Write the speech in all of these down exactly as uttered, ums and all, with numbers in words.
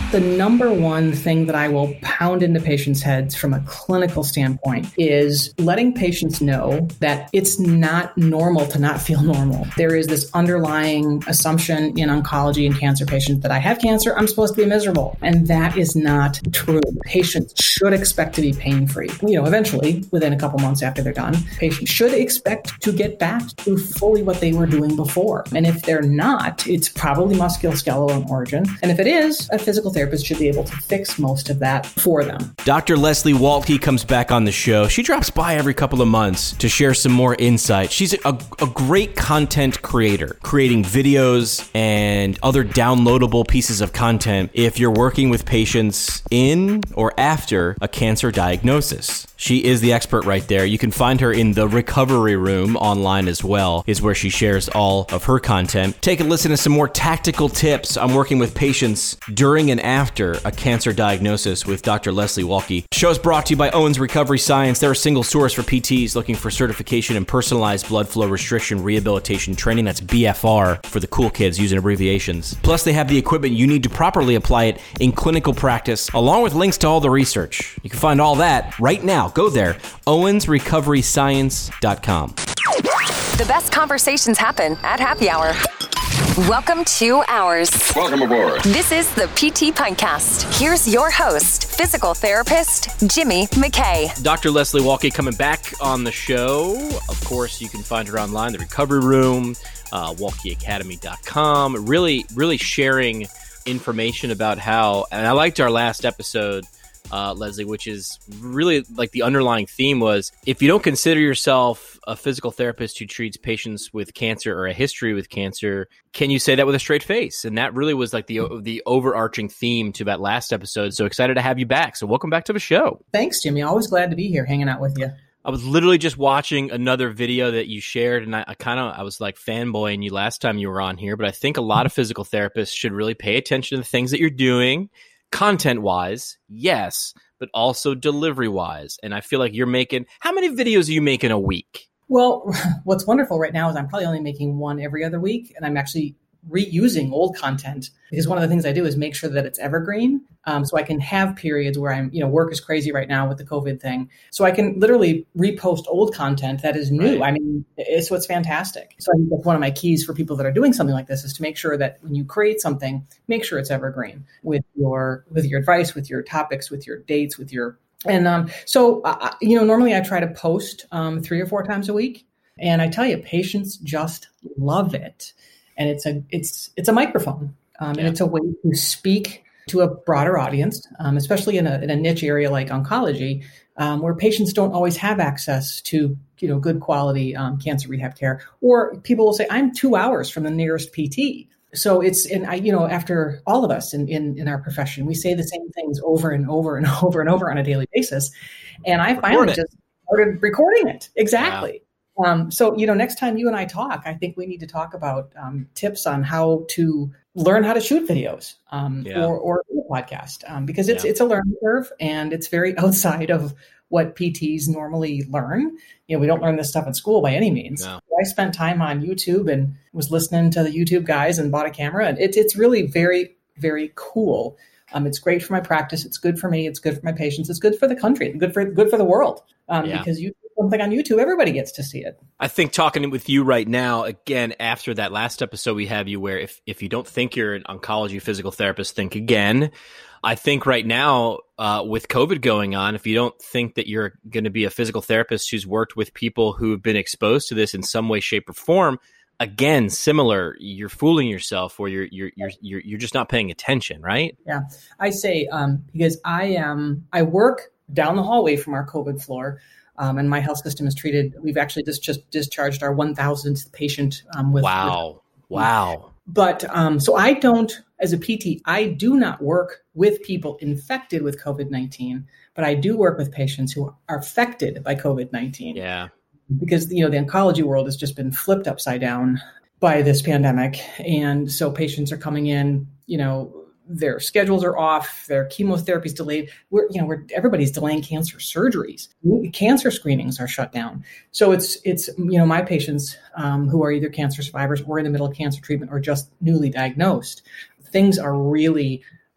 The number one thing that I will pound into patients' heads from a clinical standpoint is letting patients know that it's not normal to not feel normal. There is this underlying assumption in oncology and cancer patients that I have cancer, I'm supposed to be miserable. And that is not true. Patients should expect to be pain-free. You know, eventually, within a couple months after they're done, patients should expect to get back to fully what they were doing before. And if they're not, it's probably musculoskeletal in origin. And if it is, a physical therapist should be able to fix most of that for them. Doctor Leslie Waltke comes back on the show. She drops by every couple of months to share some more insight. She's a, a great content creator, creating videos and other downloadable pieces of content if you're working with patients in or after a cancer diagnosis. She is the expert right there. You can find her in the Recovery Room online as well, is where she shares all of her content. Take a listen to some more tactical tips on working with patients during and after a cancer diagnosis with Doctor Leslie Waltke. The show is brought to you by Owens Recovery Science. They're a single source for P Ts looking for certification in personalized blood flow restriction rehabilitation training. That's B F R for the cool kids using abbreviations. Plus, they have the equipment you need to properly apply it in clinical practice, along with links to all the research. You can find all that right now. Go there, owens recovery science dot com. The best conversations happen at happy hour. Welcome to Ours. Welcome aboard. This is the P T Pintcast. Here's your host, physical therapist, Jimmy McKay. Doctor Leslie Waltke coming back on the show. Of course, you can find her online, the Recovery Room, uh, waltke academy dot com. Really, really sharing information about how, and I liked our last episode, Uh, Leslie, which is really like the underlying theme was, if you don't consider yourself a physical therapist who treats patients with cancer or a history with cancer, can you say that with a straight face? And that really was like the the overarching theme to that last episode. So excited to have you back. So welcome back to the show. Thanks, Jimmy. Always glad to be here hanging out with you. I was literally just watching another video that you shared, and I, I kind of I was like fanboying you last time you were on here. But I think a lot of physical therapists should really pay attention to the things that you're doing. Content-wise, yes, but also delivery-wise. And I feel like you're making, how many videos are you making a week? Well, what's wonderful right now is I'm probably only making one every other week, and I'm actually reusing old content, because one of the things I do is make sure that it's evergreen. Um, so I can have periods where I'm, you know, work is crazy right now with the COVID thing. So I can literally repost old content that is new. Right. I mean, it's what's fantastic. So I think that's one of my keys for people that are doing something like this, is to make sure that when you create something, make sure it's evergreen with your, with your advice, with your topics, with your dates, with your, and um, so, uh, you know, normally I try to post um, three or four times a week. And I tell you, patients just love it. And it's a it's it's a microphone, um, yeah. and it's a way to speak to a broader audience, um, especially in a in a niche area like oncology, um, where patients don't always have access to, you know, good quality um, cancer rehab care. Or people will say, "I'm two hours from the nearest P T." So it's, and I, you know, after all of us in, in in our profession, we say the same things over and over and over and over on a daily basis. And I finally just started recording it. Exactly. Wow. Um, so, you know, next time you and I talk, I think we need to talk about um, tips on how to learn how to shoot videos um, yeah. or, or a podcast, um, because it's yeah. it's a learning curve, and it's very outside of what P Ts normally learn. You know, we don't learn this stuff in school by any means. No. I spent time on YouTube and was listening to the YouTube guys and bought a camera. And it, it's really very, very cool. Um, it's great for my practice. It's good for me. It's good for my patients. It's good for the country. Good for good for the world. Um, yeah. Because you do something on YouTube, everybody gets to see it. I think talking with you right now, again, after that last episode we have you, where if, if you don't think you're an oncology physical therapist, think again. I think right now, uh, with COVID going on, if you don't think that you're going to be a physical therapist who's worked with people who've been exposed to this in some way, shape, or form, again, similar, you're fooling yourself, or you're you're you're you're you're just not paying attention, right? Yeah, I say um, because I am I work down the hallway from our COVID floor, um, and my health system is treated. We've actually just just discharged our one thousandth patient. Um, with wow, with, wow. But um, so I don't, as a P T, I do not work with people infected with COVID nineteen, but I do work with patients who are affected by COVID nineteen. Yeah. Because, you know, the oncology world has just been flipped upside down by this pandemic. And so patients are coming in, you know, their schedules are off, their chemotherapy's delayed. We're, you know, we're, everybody's delaying cancer surgeries. Cancer screenings are shut down. So it's, it's, you know, my patients um, who are either cancer survivors or in the middle of cancer treatment or just newly diagnosed, things are really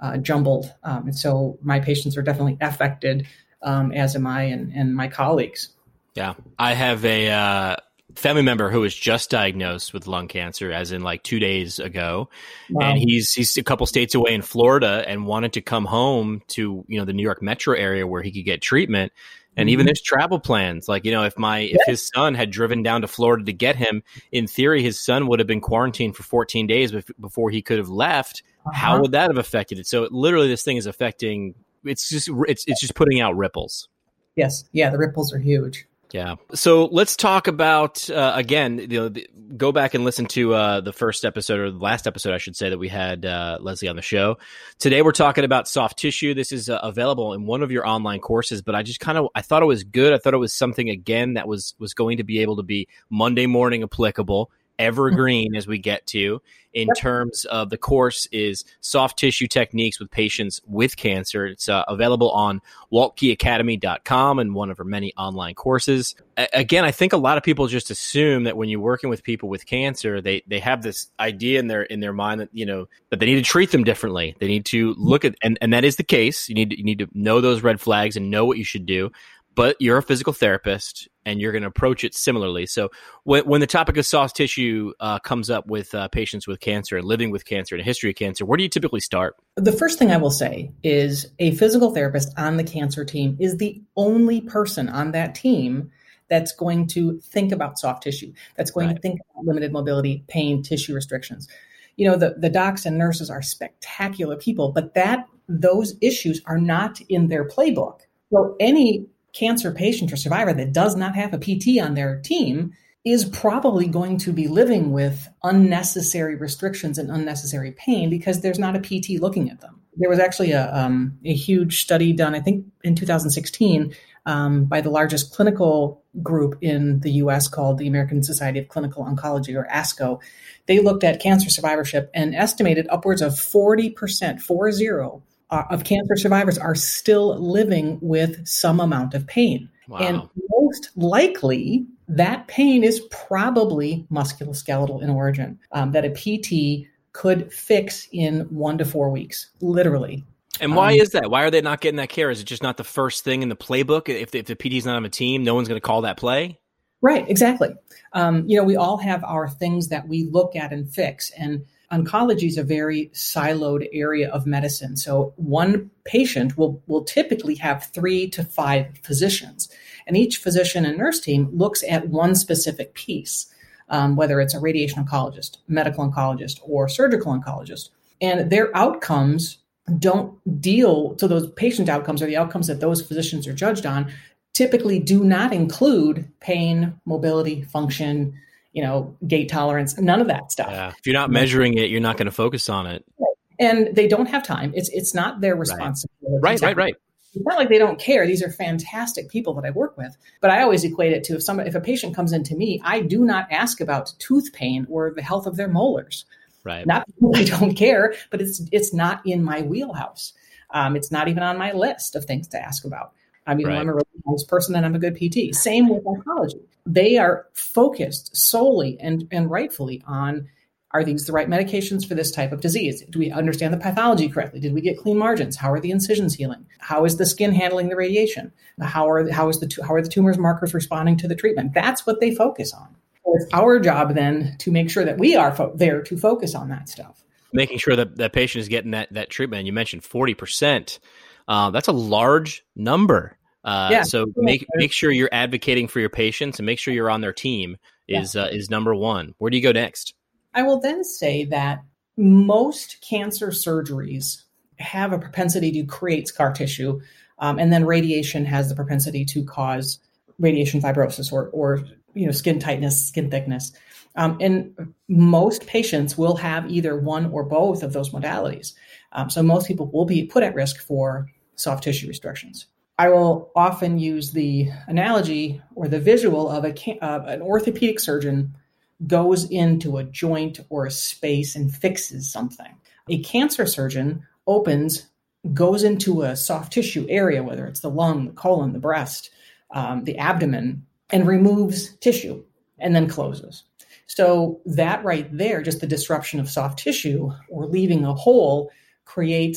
uh, jumbled. Um, and so my patients are definitely affected, um, as am I and, and my colleagues. Yeah. I have a uh, family member who was just diagnosed with lung cancer, as in like two days ago. Wow. And he's he's a couple states away in Florida and wanted to come home to, you know, the New York metro area where he could get treatment. And even his travel plans, like, you know, if my if his son had driven down to Florida to get him, in theory, his son would have been quarantined for fourteen days before he could have left. Uh-huh. How would that have affected it? So literally, this thing is affecting. It's just it's it's just putting out ripples. Yes, yeah, the ripples are huge. Yeah. So let's talk about, uh, again, you know, the, go back and listen to uh, the first episode, or the last episode, I should say, that we had uh, Leslie on the show. Today, we're talking about soft tissue. This is uh, available in one of your online courses, but I just kind of, I thought it was good. I thought it was something, again, that was, was going to be able to be Monday morning applicable, evergreen as we get to, in yep. terms of the course is soft tissue techniques with patients with cancer. It's uh, available on walt key academy dot com and one of our many online courses. A- again, I think a lot of people just assume that when you're working with people with cancer, they they have this idea in their in their mind that, you know, that they need to treat them differently. They need to look at, and, and that is the case. You need to, you need to know those red flags and know what you should do. But you're a physical therapist and you're going to approach it similarly. So when, when the topic of soft tissue uh, comes up with uh, patients with cancer and living with cancer and a history of cancer, where do you typically start? The first thing I will say is a physical therapist on the cancer team is the only person on that team that's going to think about soft tissue, that's going right. to think about limited mobility, pain, tissue restrictions. You know, the, the docs and nurses are spectacular people, but that those issues are not in their playbook. So any cancer patient or survivor that does not have a P T on their team is probably going to be living with unnecessary restrictions and unnecessary pain because there's not a P T looking at them. There was actually a, um, a huge study done, I think, in two thousand sixteen um, by the largest clinical group in the U S called the American Society of Clinical Oncology, or ASCO. They looked at cancer survivorship and estimated upwards of forty percent, four zero, Uh, of cancer survivors are still living with some amount of pain. Wow. And most likely, that pain is probably musculoskeletal in origin, um, that a P T could fix in one to four weeks, literally. And why um, is that? Why are they not getting that care? Is it just not the first thing in the playbook? If the, if the P T's not on a team, no one's going to call that play? Right, exactly. Um, you know, we all have our things that we look at and fix, and oncology is a very siloed area of medicine. So one patient will, will typically have three to five physicians, and each physician and nurse team looks at one specific piece, um, whether it's a radiation oncologist, medical oncologist, or surgical oncologist. And their outcomes don't deal, so those patient outcomes, or the outcomes that those physicians are judged on, typically do not include pain, mobility, function, you know, gait tolerance, none of that stuff. Yeah. If you're not measuring it, you're not going to focus on it. Right. And they don't have time. It's it's not their responsibility. Right, right, right. right. It's not like they don't care. These are fantastic people that I work with. But I always equate it to if somebody, if a patient comes into me, I do not ask about tooth pain or the health of their molars. Right. Not because I don't care, but it's it's not in my wheelhouse. Um, it's not even on my list of things to ask about. I mean, right. I'm a really nice person and I'm a good P T. Same with oncology. They are focused solely and, and rightfully on, are these the right medications for this type of disease? Do we understand the pathology correctly? Did we get clean margins? How are the incisions healing? How is the skin handling the radiation? How are how is the how are the tumors markers responding to the treatment? That's what they focus on. So it's our job then to make sure that we are fo- there to focus on that stuff. Making sure that that patient is getting that that treatment. You mentioned forty percent. Uh, that's a large number. Uh, yeah. So make make sure you're advocating for your patients and make sure you're on their team is yeah. uh, is number one. Where do you go next? I will then say that most cancer surgeries have a propensity to create scar tissue, um, and then radiation has the propensity to cause radiation fibrosis or or you know skin tightness, skin thickness. Um, and most patients will have either one or both of those modalities. Um, so most people will be put at risk for soft tissue restrictions. I will often use the analogy or the visual of a uh, an orthopedic surgeon goes into a joint or a space and fixes something. A cancer surgeon opens, goes into a soft tissue area, whether it's the lung, the colon, the breast, um, the abdomen, and removes tissue and then closes. So that right there, just the disruption of soft tissue or leaving a hole creates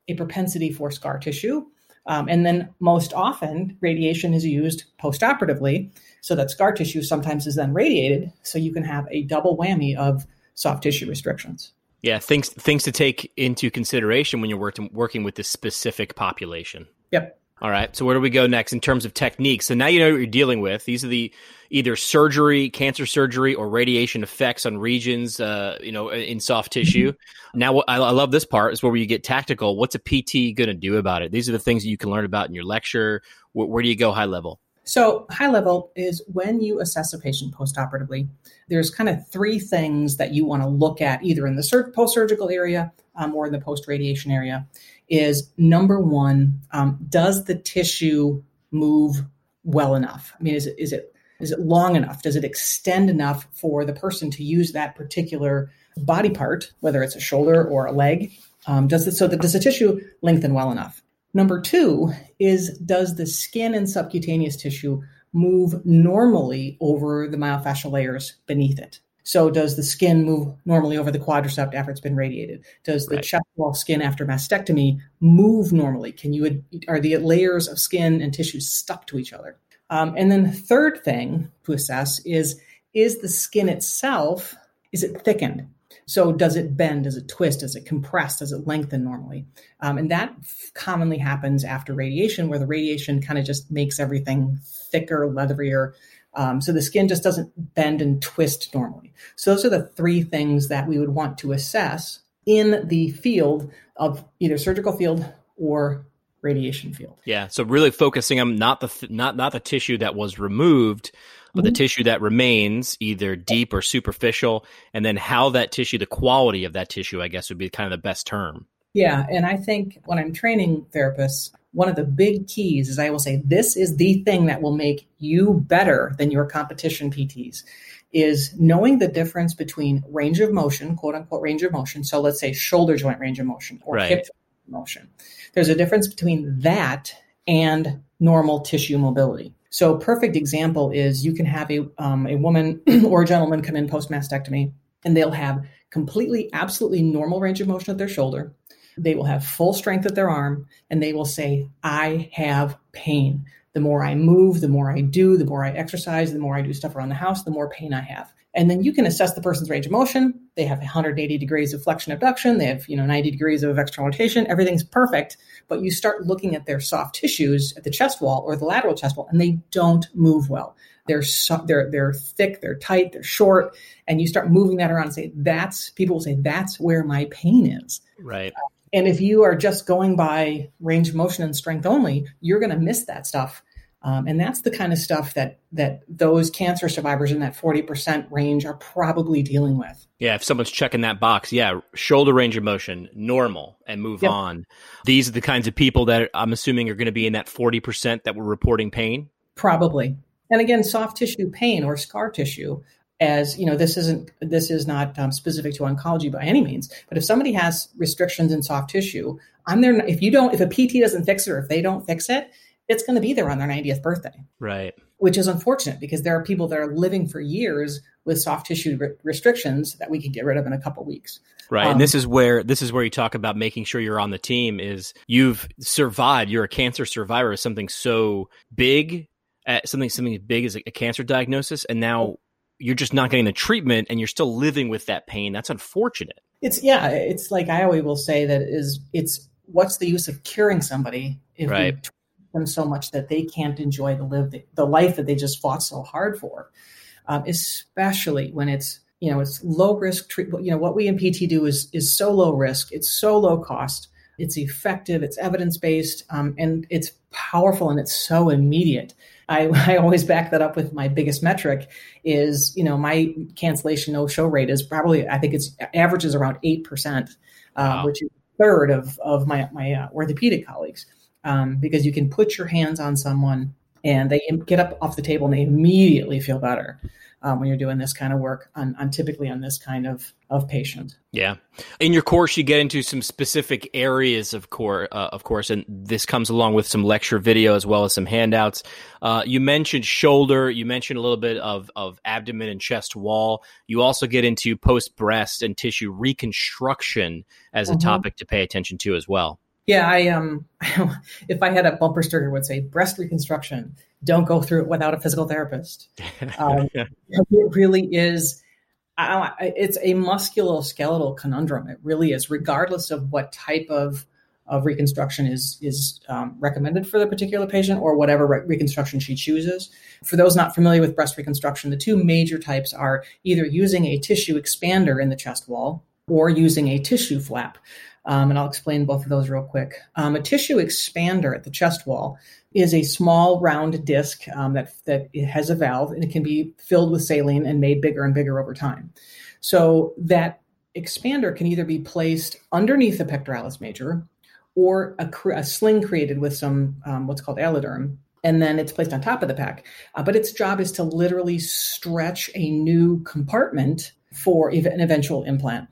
a propensity for scar tissue. Um, and then most often, radiation is used postoperatively so that scar tissue sometimes is then radiated. So you can have a double whammy of soft tissue restrictions. Yeah, things things to take into consideration when you're working working with this specific population. Yep. All right. So where do we go next in terms of techniques? So now you know what you're dealing with. These are the either surgery, cancer surgery, or radiation effects on regions, uh, you know, in soft tissue. Now, what I, I love this part is where you get tactical. What's a P T going to do about it? These are the things that you can learn about in your lecture. Where, where do you go high level? So high level is when you assess a patient postoperatively, there's kind of three things that you want to look at either in the sur- post-surgical area um, or in the post-radiation area. Is number one, um, does the tissue move well enough? I mean, is it is it is it long enough? Does it extend enough for the person to use that particular body part, whether it's a shoulder or a leg? Um, does it so that does the tissue lengthen well enough? Number two is, does the skin and subcutaneous tissue move normally over the myofascial layers beneath it? So does the skin move normally over the quadricep after it's been radiated? Does the right. chest wall skin after mastectomy move normally? Can you are the layers of skin and tissue stuck to each other? Um, and then the third thing to assess is, is the skin itself, is it thickened? So does it bend? Does it twist? Does it compress? Does it lengthen normally? Um, and that f- commonly happens after radiation, where the radiation kind of just makes everything thicker, leatherier. Um, so the skin just doesn't bend and twist normally. So those are the three things that we would want to assess in the field of either surgical field or radiation field. Yeah. So really focusing on not the th- not not the tissue that was removed, but mm-hmm. the tissue that remains, either deep or superficial, and then how that tissue, the quality of that tissue, I guess would be kind of the best term. Yeah. And I think when I'm training therapists, one of the big keys is I will say, this is the thing that will make you better than your competition P Ts, is knowing the difference between range of motion, quote unquote range of motion. So let's say shoulder joint range of motion or right. hip motion. There's a difference between that and normal tissue mobility. So a perfect example is you can have a, um, a woman or a gentleman come in post-mastectomy, and they'll have completely, absolutely normal range of motion at their shoulder. They will have full strength at their arm, and they will say, I have pain. The more I move, the more I do, the more I exercise, the more I do stuff around the house, the more pain I have. And then you can assess the person's range of motion. They have one hundred eighty degrees of flexion abduction. They have, you know, ninety degrees of external rotation. Everything's perfect. But you start looking at their soft tissues at the chest wall or the lateral chest wall, and they don't move well. They're so, they're they're thick, they're tight, they're short, and you start moving that around and say, that's, people will say, that's where my pain is. Right. And if you are just going by range of motion and strength only, you're going to miss that stuff. Um, and that's the kind of stuff that that those cancer survivors in that forty percent range are probably dealing with. Yeah, if someone's checking that box, yeah, shoulder range of motion, normal, and move yep. on. These are the kinds of people that I'm assuming are going to be in that forty percent that were reporting pain? Probably. And again, soft tissue pain or scar tissue, as you know, this isn't this is not um, specific to oncology by any means. But if somebody has restrictions in soft tissue, I'm there. If you don't, if a P T doesn't fix it, or if they don't fix it, it's going to be there on their ninetieth birthday. Right. Which is unfortunate, because there are people that are living for years with soft tissue re- restrictions that we can get rid of in a couple of weeks. Right. Um, and this is where this is where you talk about making sure you're on the team. Is you've survived. You're a cancer survivor of something so big, uh, something something as big as a, a cancer diagnosis, and now you're just not getting the treatment, and you're still living with that pain. That's unfortunate. It's yeah. It's like I always will say that is it's what's the use of curing somebody if right. we them so much that they can't enjoy the live the, the life that they just fought so hard for, um, especially when it's you know it's low risk treatment. You know what we in P T do is is so low risk, it's so low cost, it's effective, it's evidence based, um, and it's powerful, and it's so immediate. I, I always back that up with my biggest metric is you know my cancellation no show rate is probably I think it's averages around eight percent, uh, wow. which is a third of of my my uh, orthopedic colleagues. Um, because you can put your hands on someone and they get up off the table and they immediately feel better um, when you're doing this kind of work on, on typically on this kind of, of patient. Yeah. In your course, you get into some specific areas of core, uh, of course, and this comes along with some lecture video as well as some handouts. Uh, you mentioned shoulder. You mentioned a little bit of, of abdomen and chest wall. You also get into post-breast and tissue reconstruction as a mm-hmm. topic to pay attention to as well. Yeah, I um, if I had a bumper sticker, it would say breast reconstruction. Don't go through it without a physical therapist. Um, it really is. I, it's a musculoskeletal conundrum. It really is, regardless of what type of of reconstruction is is um, recommended for the particular patient or whatever re- reconstruction she chooses. For those not familiar with breast reconstruction, the two major types are either using a tissue expander in the chest wall or using a tissue flap. Um, and I'll explain both of those real quick. Um, a tissue expander at the chest wall is a small round disc um, that, that it has a valve, and it can be filled with saline and made bigger and bigger over time. So that expander can either be placed underneath the pectoralis major or a, a sling created with some um, what's called alloderm, and then it's placed on top of the pec. Uh, but its job is to literally stretch a new compartment for an eventual implant.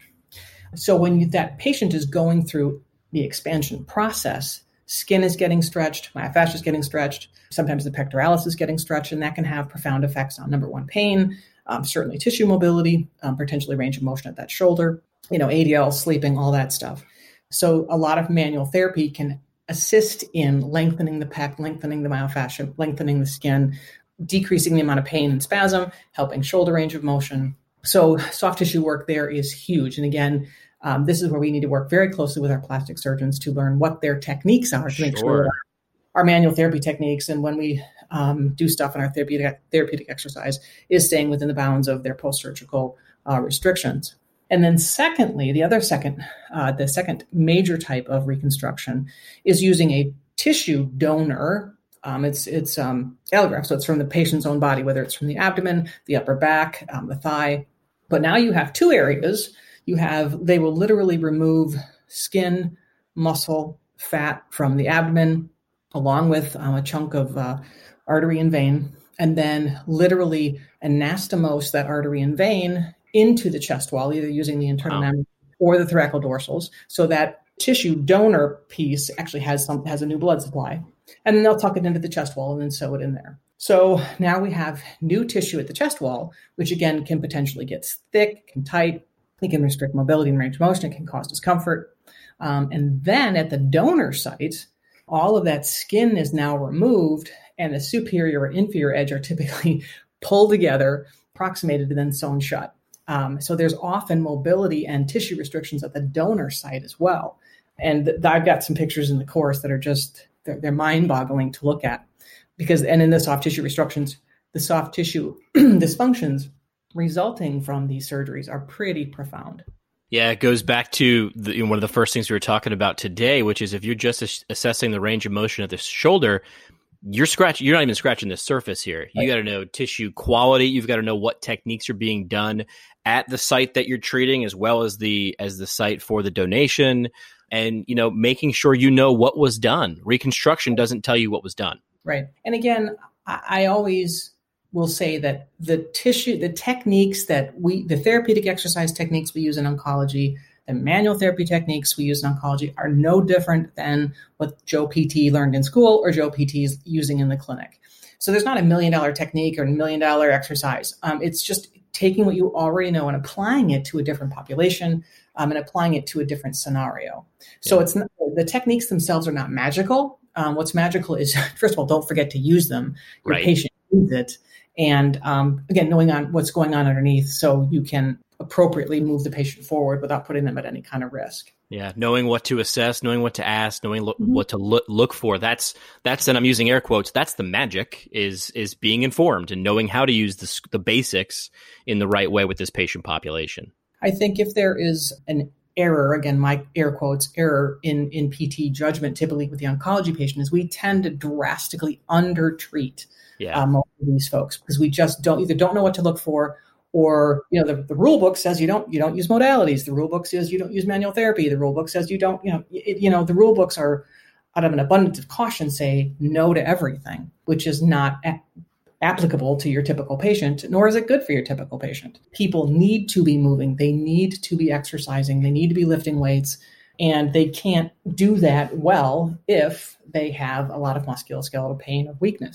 So when you, that patient is going through the expansion process, skin is getting stretched, myofascia is getting stretched, sometimes the pectoralis is getting stretched, and that can have profound effects on, number one, pain, um, certainly tissue mobility, um, potentially range of motion at that shoulder, you know, A D L, sleeping, all that stuff. So a lot of manual therapy can assist in lengthening the pec, lengthening the myofascia, lengthening the skin, decreasing the amount of pain and spasm, helping shoulder range of motion. So soft tissue work there is huge. And again, um, this is where we need to work very closely with our plastic surgeons to learn what their techniques are to make sure that our, our manual therapy techniques, and when we um, do stuff in our therapeutic therapeutic exercise, is staying within the bounds of their post-surgical uh, restrictions. And then secondly, the other second, uh, the second major type of reconstruction is using a tissue donor. Um, it's it's um, allograft, so it's from the patient's own body, whether it's from the abdomen, the upper back, um, the thigh. But now you have two areas. You have, they will literally remove skin, muscle, fat from the abdomen, along with um, a chunk of uh, artery and vein, and then literally anastomose that artery and vein into the chest wall, either using the internal wow. membrane or the thoracodorsals, so that tissue donor piece actually has some has a new blood supply. And then they'll tuck it into the chest wall and then sew it in there. So now we have new tissue at the chest wall, which again can potentially get thick, can tight, it can restrict mobility and range of motion, it can cause discomfort. Um, and then at the donor site, all of that skin is now removed, and the superior or inferior edge are typically pulled together, approximated, and then sewn shut. Um, so there's often mobility and tissue restrictions at the donor site as well. And th- I've got some pictures in the course that are just, they're, they're mind-boggling to look at. Because, and in the soft tissue restrictions, the soft tissue dysfunctions resulting from these surgeries are pretty profound. Yeah, it goes back to the, you know, one of the first things we were talking about today, which is if you're just ass- assessing the range of motion of the shoulder, you're scratching, you're not even scratching the surface here. You right. got to know tissue quality. You've got to know what techniques are being done at the site that you're treating, as well as the as the site for the donation, and you know, making sure you know what was done. Reconstruction doesn't tell you what was done. Right. And again, I, I always will say that the tissue, the techniques that we, the therapeutic exercise techniques we use in oncology, the manual therapy techniques we use in oncology are no different than what Joe P T learned in school or Joe P T is using in the clinic. So there's not a million dollar technique or a million dollar exercise. Um, it's just taking what you already know and applying it to a different population um, and applying it to a different scenario. So yeah. it's not, the techniques themselves are not magical. Um, what's magical is, first of all, don't forget to use them. Your right. patient needs it. And um, again, knowing on what's going on underneath so you can appropriately move the patient forward without putting them at any kind of risk. Yeah, knowing what to assess, knowing what to ask, knowing lo- mm-hmm. what to look look for. That's that's, and I'm using air quotes. That's the magic is is being informed and knowing how to use the the basics in the right way with this patient population. I think if there is an error, again, my air quotes, error in, in P T judgment, typically with the oncology patient, is we tend to drastically undertreat yeah. um, most of these folks because we just don't either don't know what to look for, or you know the, the rule book says you don't you don't use modalities. The rule book says you don't use manual therapy. The rule book says you don't you know it, you know the rule books are, out of an abundance of caution, say no to everything, which is not a- applicable to your typical patient, nor is it good for your typical patient. People need to be moving. They need to be exercising. They need to be lifting weights. And they can't do that well if they have a lot of musculoskeletal pain or weakness.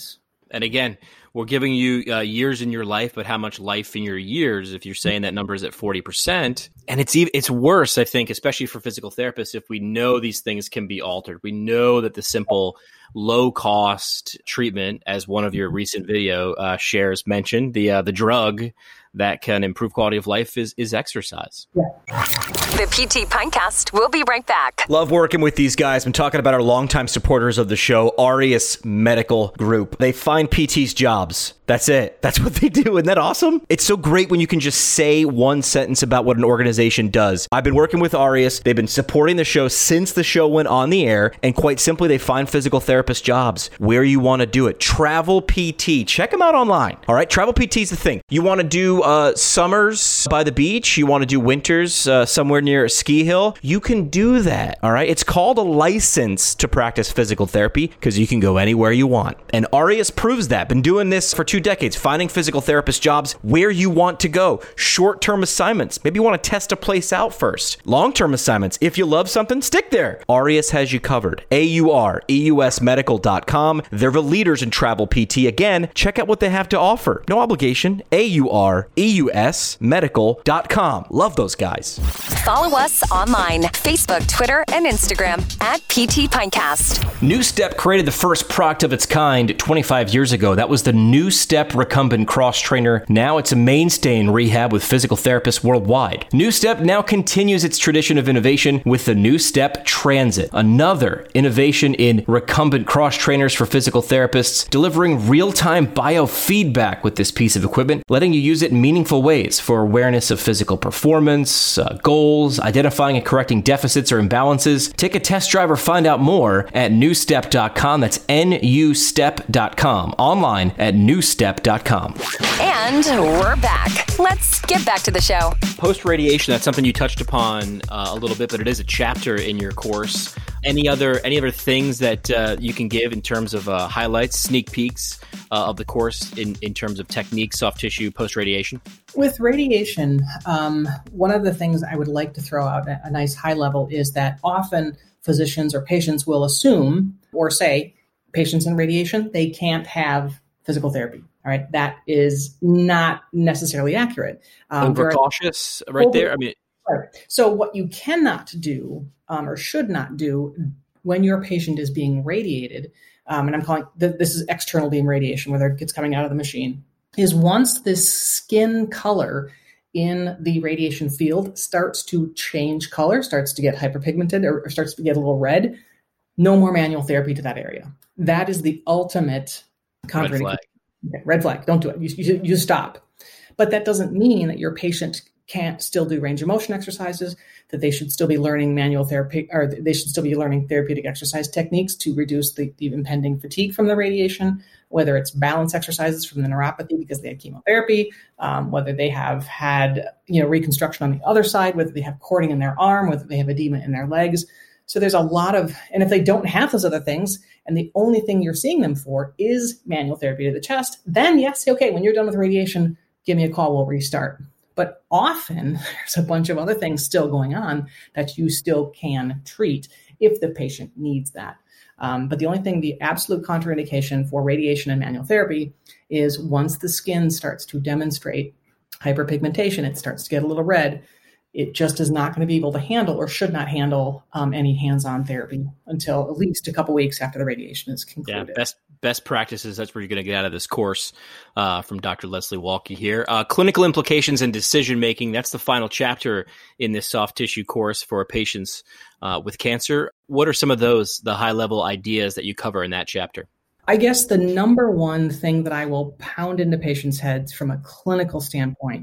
And again, we're giving you uh, years in your life, but how much life in your years if you're saying that number is at forty percent? And it's even, it's worse, I think, especially for physical therapists, if we know these things can be altered. We know that the simple low-cost treatment, as one of your recent video uh, shares mentioned, the uh, the drug that can improve quality of life is is exercise. Yeah. The P T Pintcast will be right back. Love working with these guys. Been talking about our longtime supporters of the show, Aureus Medical Group. They find P Ts jobs. That's it. That's what they do. Isn't that awesome? It's so great when you can just say one sentence about what an organization does. I've been working with Aureus. They've been supporting the show since the show went on the air. And quite simply, they find physical therapist jobs where you want to do it. Travel P T. Check them out online. All right. Travel P T is the thing. You want to do uh, summers by the beach. You want to do winters uh, somewhere near a ski hill. You can do that. All right. It's called a license to practice physical therapy because you can go anywhere you want. And Aureus proves that. Been doing this for two decades, finding physical therapist jobs where you want to go. Short-term assignments. Maybe you want to test a place out first. Long-term assignments. If you love something, stick there. Aureus has you covered. A U R E U S medical dot com. They're the leaders in travel P T. Again, check out what they have to offer. No obligation. A U R E U S medical dot com. Love those guys. Follow us online, Facebook, Twitter, and Instagram at P T Pintcast. NewStep created the first product of its kind twenty-five years ago. That was the NewStep Recumbent Cross Trainer. Now it's a mainstay in rehab with physical therapists worldwide. NewStep now continues its tradition of innovation with the NewStep Transit, another innovation in recumbent cross trainers for physical therapists, delivering real-time biofeedback with this piece of equipment, letting you use it in meaningful ways for awareness of physical performance, uh, goals, identifying and correcting deficits or imbalances. Take a test drive or find out more at new step dot com. That's N U step dot com. Online at new step dot com. And we're back. Let's get back to the show. Post-radiation, that's something you touched upon uh, a little bit, but it is a chapter in your course. Any other any other things that uh, you can give in terms of uh, highlights, sneak peeks uh, of the course in, in terms of technique, soft tissue, post-radiation? With radiation, um, one of the things I would like to throw out at a nice high level is that often physicians or patients will assume or say patients in radiation, they can't have physical therapy. All right. That is not necessarily accurate. Um, Overcautious right over, there. I mean, right. So what you cannot do um, or should not do when your patient is being radiated, um, and I'm calling th- this is external beam radiation, whether it's coming out of the machine, is once this skin color in the radiation field starts to change color, starts to get hyperpigmented or, or starts to get a little red, no more manual therapy to that area. That is the ultimate contraindication. Red flag. Okay, red flag. Don't do it. You, you, you stop. But that doesn't mean that your patient can't still do range of motion exercises, that they should still be learning manual therapy, or they should still be learning therapeutic exercise techniques to reduce the, the impending fatigue from the radiation, whether it's balance exercises from the neuropathy because they had chemotherapy, um, whether they have had, you know, reconstruction on the other side, whether they have cording in their arm, whether they have edema in their legs. So there's a lot of, and if they don't have those other things, and the only thing you're seeing them for is manual therapy to the chest, then yes, okay, when you're done with radiation, give me a call, we'll restart. But often there's a bunch of other things still going on that you still can treat if the patient needs that. Um, but the only thing, the absolute contraindication for radiation and manual therapy is once the skin starts to demonstrate hyperpigmentation, it starts to get a little red, it just is not going to be able to handle or should not handle um, any hands-on therapy until at least a couple weeks after the radiation is concluded. Yeah, best best practices. That's what you're going to get out of this course uh, from Doctor Leslie Walke here. Uh, clinical implications and decision-making. That's the final chapter in this soft tissue course for patients uh, with cancer. What are some of those, the high-level ideas that you cover in that chapter? I guess the number one thing that I will pound into patients' heads from a clinical standpoint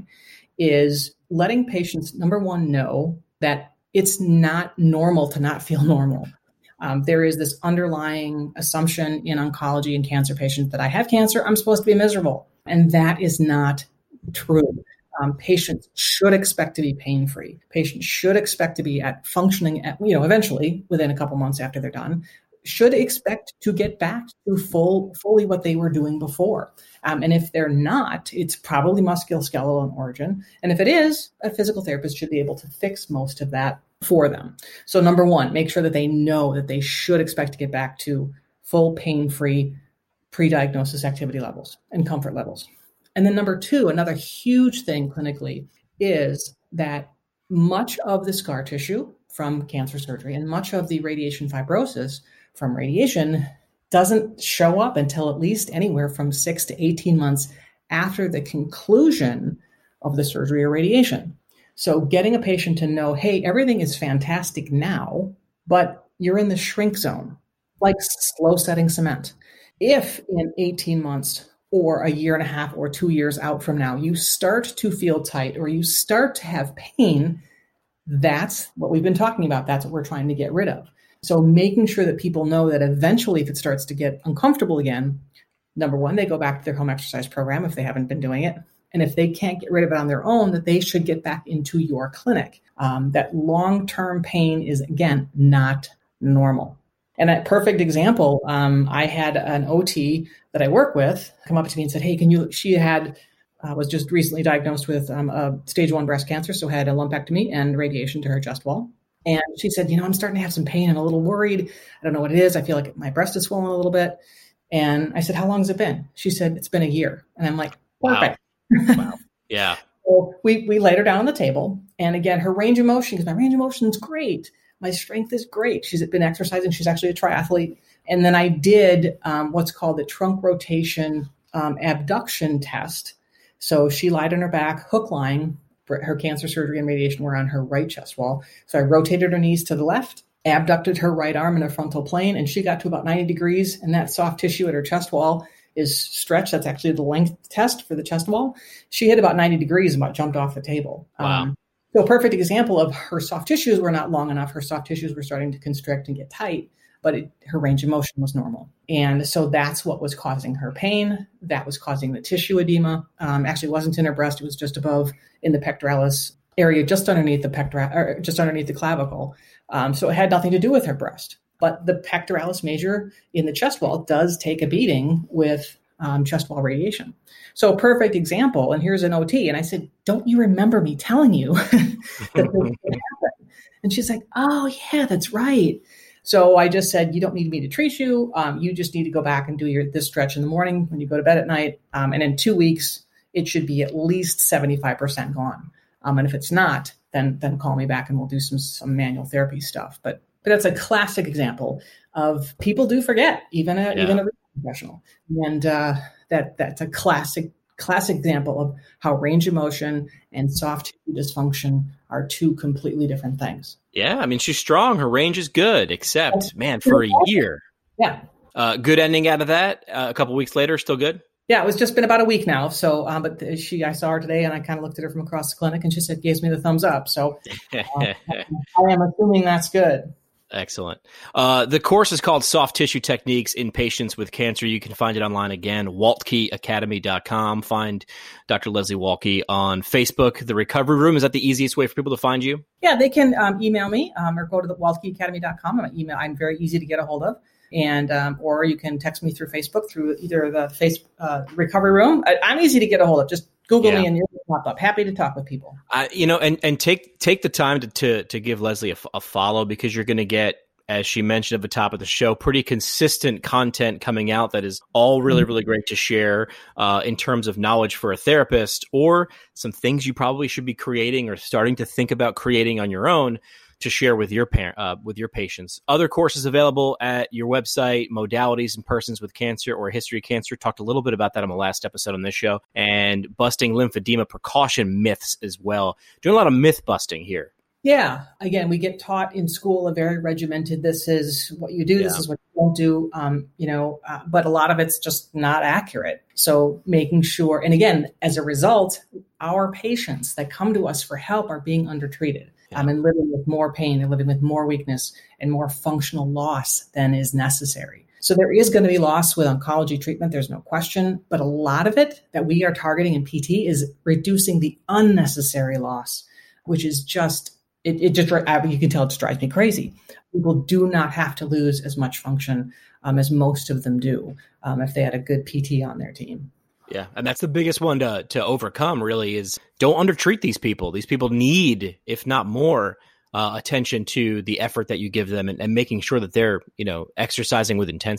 is letting patients, number one, know that it's not normal to not feel normal. Um, there is this underlying assumption in oncology and cancer patients that I have cancer, I'm supposed to be miserable. And that is not true. Um, patients should expect to be pain-free. Patients should expect to be at functioning at, you know, eventually within a couple months after they're done, should expect to get back to full, fully what they were doing before. Um, and if they're not, it's probably musculoskeletal in origin. And if it is, a physical therapist should be able to fix most of that for them. So number one, make sure that they know that they should expect to get back to full pain-free pre-diagnosis activity levels and comfort levels. And then number two, another huge thing clinically is that much of the scar tissue from cancer surgery and much of the radiation fibrosis from radiation doesn't show up until at least anywhere from six to eighteen months after the conclusion of the surgery or radiation. So getting a patient to know, hey, everything is fantastic now, but you're in the shrink zone, like slow setting cement. If in eighteen months or a year and a half or two years out from now, you start to feel tight or you start to have pain, that's what we've been talking about. That's what we're trying to get rid of. So making sure that people know that eventually if it starts to get uncomfortable again, number one, they go back to their home exercise program if they haven't been doing it. And if they can't get rid of it on their own, that they should get back into your clinic. Um, that long-term pain is, again, not normal. And a perfect example, um, I had an O T that I work with come up to me and said, hey, can you, she had, uh, was just recently diagnosed with um, a stage one breast cancer, so had a lumpectomy and radiation to her chest wall. And she said, you know, I'm starting to have some pain and a little worried. I don't know what it is. I feel like my breast is swollen a little bit. And I said, how long has it been? She said, it's been a year. And I'm like, perfect. Wow. Wow. Yeah. So we, we laid her down on the table. And again, her range of motion, because my range of motion is great. My strength is great. She's been exercising. She's actually a triathlete. And then I did um, what's called the trunk rotation um, abduction test. So she lied on her back, hook lying. Her cancer surgery and radiation were on her right chest wall. So I rotated her knees to the left, abducted her right arm in a frontal plane, and she got to about ninety degrees. And that soft tissue at her chest wall is stretched. That's actually the length test for the chest wall. She hit about ninety degrees and about jumped off the table. Wow. Um, so a perfect example of her soft tissues were not long enough. Her soft tissues were starting to constrict and get tight, but it, her range of motion was normal. And so that's what was causing her pain. That was causing the tissue edema. Um, actually, it wasn't in her breast. It was just above in the pectoralis area, just underneath the pectoral, or just underneath the clavicle. Um, so it had nothing to do with her breast. But the pectoralis major in the chest wall does take a beating with um, chest wall radiation. So a perfect example, and here's an O T. And I said, don't you remember me telling you that this would happen? And she's like, oh, yeah, that's right. So I just said, you don't need me to treat you. Um, you just need to go back and do your this stretch in the morning when you go to bed at night. Um, and in two weeks, it should be at least seventy-five percent gone. Um, and if it's not, then then call me back and we'll do some some manual therapy stuff. But but that's a classic example of people do forget, even a, yeah. even a professional. And uh, that that's a classic classic example of how range of motion and soft tissue dysfunction are two completely different things. Yeah, I mean, she's strong. Her range is good, except, man, for a year. Yeah. Uh, good ending out of that. Uh, a couple weeks later, still good? Yeah, it was just been about a week now. So, um, but she, I saw her today and I kind of looked at her from across the clinic and she said, gives me the thumbs up. So uh, I am assuming that's good. Excellent. Uh, the course is called Soft Tissue Techniques in Patients with Cancer. You can find it online again, waltke academy dot com. Find Doctor Leslie Waltke on Facebook. The Recovery Room, is that the easiest way for people to find you? Yeah, they can um, email me um, or go to the waltke academy dot com. My email, I'm very easy to get a hold of. And um, or you can text me through Facebook through either the face uh, Recovery Room. I, I'm easy to get a hold of. Just Google yeah. me and you'll pop up. Happy to talk with people. Uh, you know, and, and take take the time to to, to give Leslie a, a follow, because you're going to get, as she mentioned at the top of the show, pretty consistent content coming out that is all really, really great to share uh, in terms of knowledge for a therapist, or some things you probably should be creating or starting to think about creating on your own to share with your parent, uh, with your patients. Other courses available at your website, Modalities in Persons with Cancer or History of Cancer. Talked a little bit about that on the last episode on this show, and Busting Lymphedema Precaution Myths as well. Doing a lot of myth busting here. Yeah. Again, we get taught in school a very regimented, this is what you do, yeah. this is what you don't do, um, you know, uh, but a lot of it's just not accurate. So making sure, and again, as a result, our patients that come to us for help are being undertreated. Yeah. Um, and living with more pain and living with more weakness and more functional loss than is necessary. So there is going to be loss with oncology treatment. There's no question. But a lot of it that we are targeting in P T is reducing the unnecessary loss, which is just, it, it just, you can tell it just drives me crazy. People do not have to lose as much function um, as most of them do um, if they had a good P T on their team. Yeah, and that's the biggest one to to overcome, really, is don't undertreat these people. These people need, if not more, uh, attention to the effort that you give them, and, and making sure that they're, you know, exercising with intensity.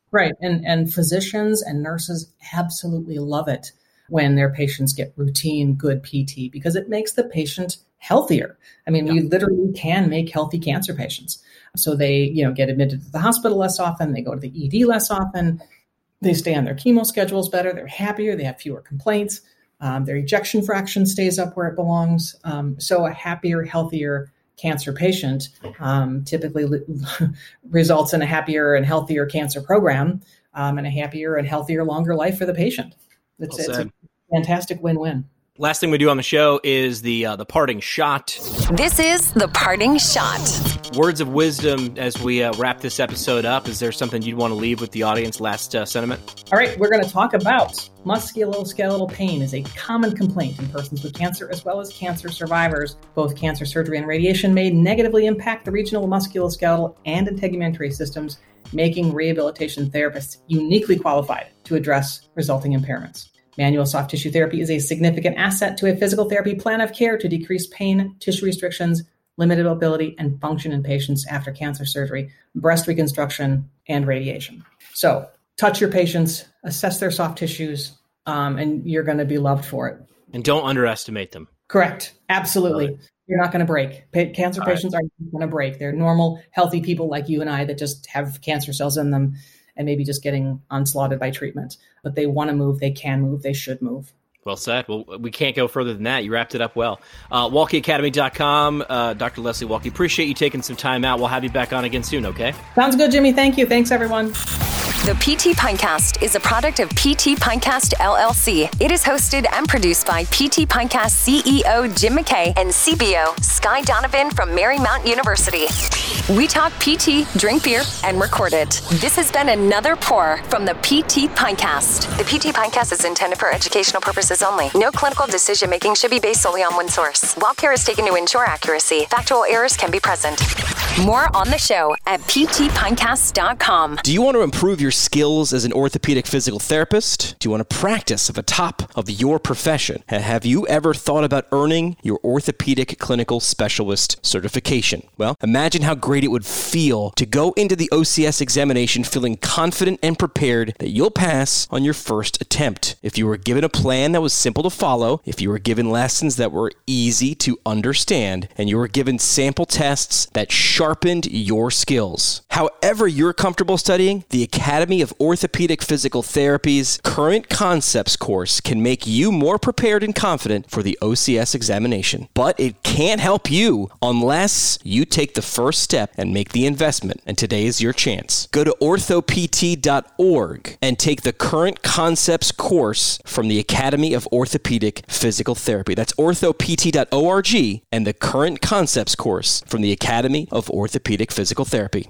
Right. And, and physicians and nurses absolutely love it when their patients get routine, good P T, because it makes the patient healthier. I mean, yeah. we literally can make healthy cancer patients. So they, you know, get admitted to the hospital less often. They go to the E D less often. They stay on their chemo schedules better. They're happier. They have fewer complaints. Um, their ejection fraction stays up where it belongs. Um, so a happier, healthier cancer patient um, typically li- results in a happier and healthier cancer program um, and a happier and healthier, longer life for the patient. It's, well it's a fantastic win-win. Last thing we do on the show is the uh, the parting shot. This is the parting shot. Words of wisdom as we uh, wrap this episode up. Is there something you'd want to leave with the audience? Last uh, sentiment? All right, we're going to talk about musculoskeletal pain is a common complaint in persons with cancer as well as cancer survivors. Both cancer surgery and radiation may negatively impact the regional musculoskeletal and integumentary systems, making rehabilitation therapists uniquely qualified to address resulting impairments. Manual soft tissue therapy is a significant asset to a physical therapy plan of care to decrease pain, tissue restrictions, limited mobility, and function in patients after cancer surgery, breast reconstruction, and radiation. So touch your patients, assess their soft tissues, um, and you're going to be loved for it. And don't underestimate them. Correct. Absolutely. You're not going to break. Pa- cancer All patients right. aren't going to break. They're normal, healthy people like you and I that just have cancer cells in them and maybe just getting onslaughted by treatment. But they want to move, they can move, they should move. Well said. Well, we can't go further than that. You wrapped it up well. Uh, Walke Academy dot com, uh, Doctor Leslie Walke, appreciate you taking some time out. We'll have you back on again soon, okay? Sounds good, Jimmy. Thank you. Thanks, everyone. The P T Pintcast is a product of P T Pintcast L L C. It is hosted and produced by P T Pintcast C E O Jim McKay and C B O Sky Donovan from Marymount University. We talk P T, drink beer, and record it. This has been another pour from the P T Pintcast. The P T Pintcast is intended for educational purposes only. No clinical decision making should be based solely on one source. While care is taken to ensure accuracy, factual errors can be present. More on the show at P T Pintcast dot com. Do you want to improve your skills as an orthopedic physical therapist? Do you want to practice at the top of your profession? Have you ever thought about earning your orthopedic clinical specialist certification? Well, imagine how great it would feel to go into the O C S examination feeling confident and prepared that you'll pass on your first attempt. If you were given a plan that was simple to follow, if you were given lessons that were easy to understand, and you were given sample tests that sharpened your skills. However you're comfortable studying, the Academy of Orthopedic Physical Therapy's Current Concepts course can make you more prepared and confident for the O C S examination. But it can't help you unless you take the first step and make the investment, and today is your chance. Go to ortho P T dot org and take the Current Concepts course from the Academy of Orthopedic Physical Therapy. That's ortho P T dot org and the Current Concepts course from the Academy of Orthopedic Physical Therapy.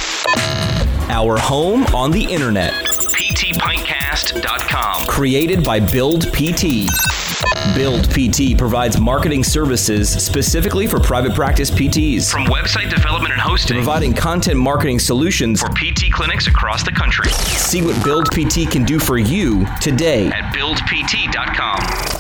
Our home on the internet. P T Pintcast dot com. Created by Build P T. Build P T provides marketing services specifically for private practice P Ts. From website development and hosting, providing content marketing solutions for P T clinics across the country. See what Build P T can do for you today at Build P T dot com.